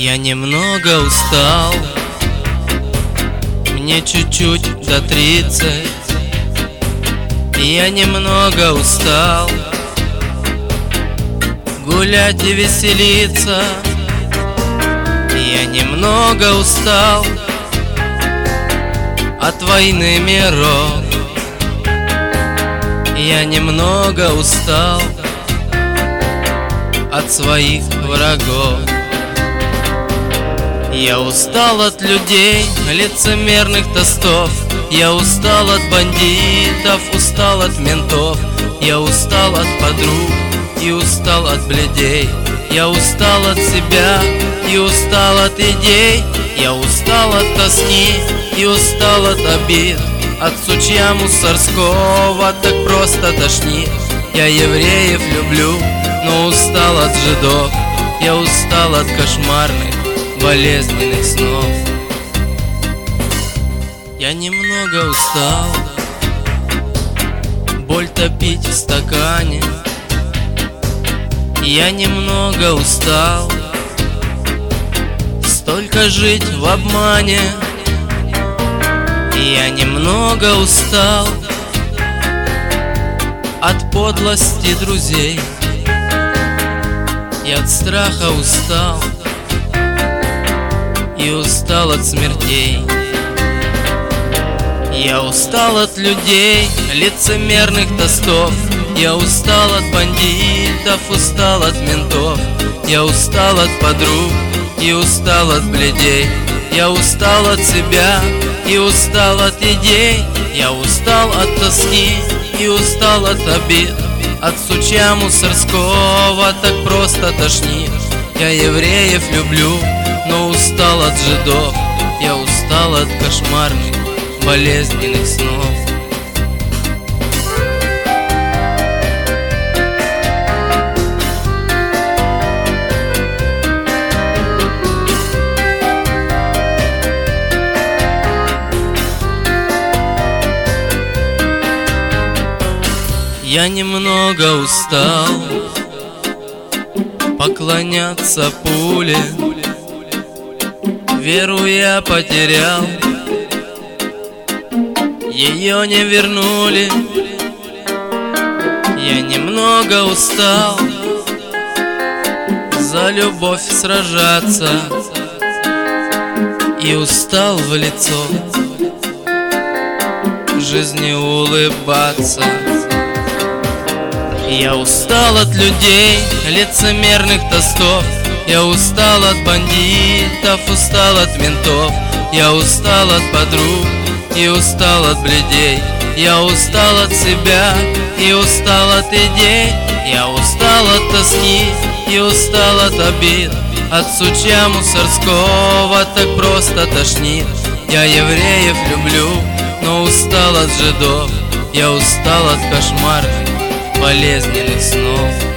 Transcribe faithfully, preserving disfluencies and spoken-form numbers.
Я немного устал, мне чуть-чуть до тридцать. Я немного устал гулять и веселиться. Я немного устал от войны миров. Я немного устал от своих врагов. Я устал от людей, лицемерных тостов. Я устал от бандитов, устал от ментов. Я устал от подруг и устал от бледей. Я устал от себя и устал от идей. Я устал от тоски и устал от обид. От сучья мусорского так просто тошнит. Я евреев люблю, но устал от жидов. Я устал от кошмарных болезненных снов. Я немного устал боль топить в стакане. Я немного устал столько жить в обмане. Я немного устал от подлости друзей. Я от страха устал и устал от смертей. Я устал от людей, лицемерных тостов. Я устал от бандитов, устал от ментов. Я устал от подруг и устал от бледей. Я устал от себя и устал от идей. Я устал от тоски и устал от обид. От сучья мусорского так просто тошнит. Я евреев люблю, но устал от жидов. Я устал от кошмарных болезненных снов. Я немного устал поклоняться пуле. Веру я потерял, ее не вернули. Я немного устал за любовь сражаться и устал в лицо жизни улыбаться. Я устал от людей, лицемерных тостов. Я устал от бандитов, устал от ментов. Я устал от подруг и устал от бледей. Я устал от себя и устал от идей. Я устал от тоски и устал от обид. От сучья мусорского так просто тошнит. Я евреев люблю, но устал от жидов. Я устал от кошмарных болезненных снов.